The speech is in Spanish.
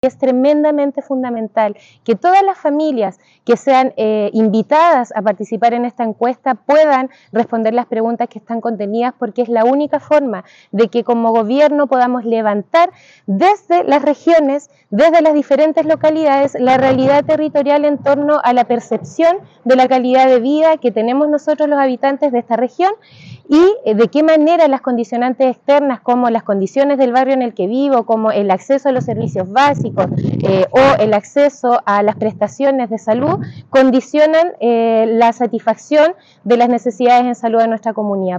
Es tremendamente fundamental que todas las familias que sean invitadas a participar en esta encuesta puedan responder las preguntas que están contenidas, porque es la única forma de que como gobierno podamos levantar desde las regiones, desde las diferentes localidades, la realidad territorial en torno a la percepción de la calidad de vida que tenemos nosotros los habitantes de esta región y de qué manera las condicionantes externas, como las condiciones del barrio en el que vivo, como el acceso a los servicios básicos o el acceso a las prestaciones de salud, condicionan la satisfacción de las necesidades en salud de nuestra comunidad.